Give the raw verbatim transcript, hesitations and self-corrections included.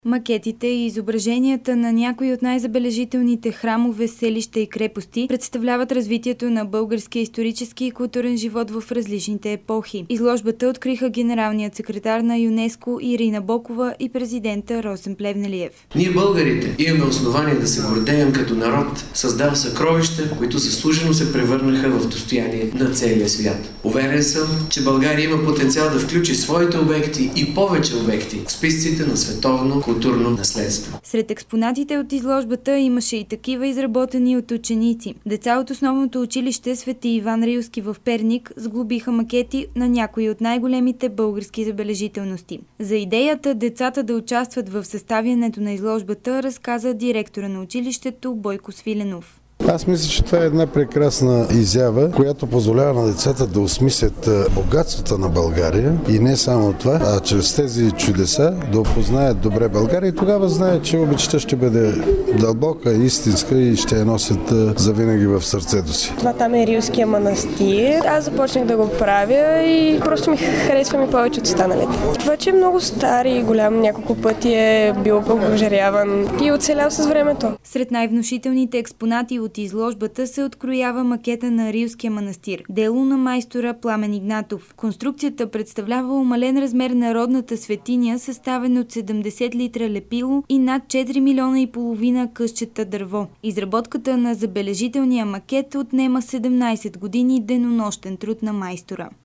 Макетите и изображенията на някои от най-забележителните храмове, селища и крепости представляват развитието на българския исторически и културен живот в различните епохи. Изложбата откриха генералният секретар на ЮНЕСКО Ирина Бокова и президента Росен Плевнелиев. Ние българите имаме основание да се гордеем като народ, създал съкровища, които заслужено се превърнаха в достояние на целия свят. Уверен съм, че България има потенциал да включи своите обекти и повече обекти в списъците на световно културно наследство. Сред експонатите от изложбата имаше и такива, изработени от ученици. Деца от основното училище Свети Иван Рилски в Перник сглобиха макети на някои от най-големите български забележителности. За идеята децата да участват в съставянето на изложбата разказа директора на училището Бойко Свиленов. Аз мисля, че това е една прекрасна изява, която позволява на децата да осмислят богатствата на България и не само това, а чрез тези чудеса да опознаят добре България и тогава знаят, че обичта ще бъде дълбока, истинска и ще я носят завинаги в сърцето си. Това там е Рилския манастир. Аз започнах да го правя и просто ми харесва ми повече от останалите. Това, че е много стар и голям, няколко пъти е бил обожаряван и оцелял с времето. Сред най-внушителните експонати от изложбата се откроява макета на Рилския манастир, дело на майстора Пламен Игнатов. Конструкцията представлява умален размер на родната светиня, съставен от седемдесет литра лепило и над четири милиона и половина късчета дърво. Изработката на забележителния макет отнема седемнайсет години денонощен труд на майстора.